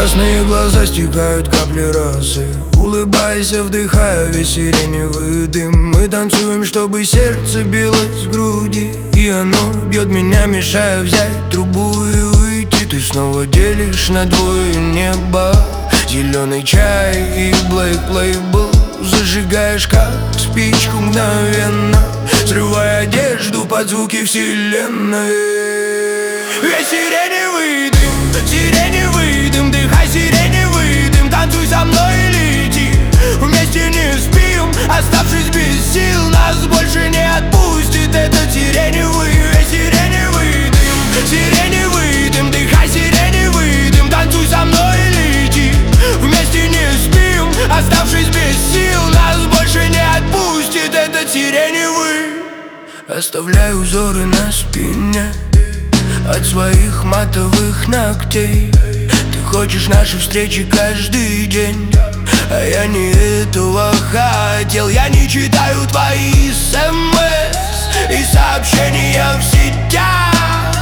Красные глаза стекают капли росы. Улыбайся, вдыхая весь сиреневый дым. Мы танцуем, чтобы сердце билось в груди, и оно бьет меня, мешая взять трубу и выйти. Ты снова делишь на двое небо, зеленый чай и Black Label. Зажигаешь как спичку мгновенно, срывая одежду под звуки вселенной. Весь сиреневый дым, дыхай сиреневый дым. Танцуй со мной и лети, вместе не спим, оставшись без сил. Нас больше не отпустит этот сиреневый. Весь сиреневый дым, дыхай сиреневый дым. Танцуй со мной и лети, вместе не спим, оставшись без сил. Нас больше не отпустит этот сиреневый. Оставляю узоры на спине от своих матовых ногтей. Ты хочешь наши встречи каждый день, а я не этого хотел. Я не читаю твои смс и сообщения в сетях.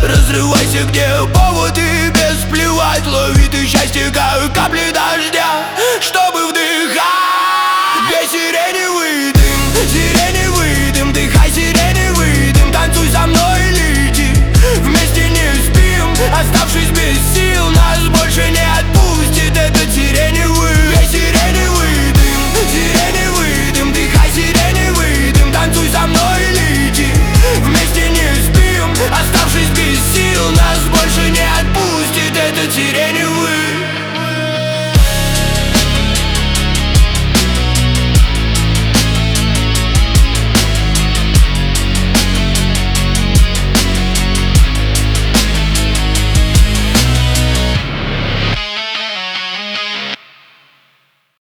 Разрывайся, где повод, и без плевать. Лови ты счастье, как капли дождя.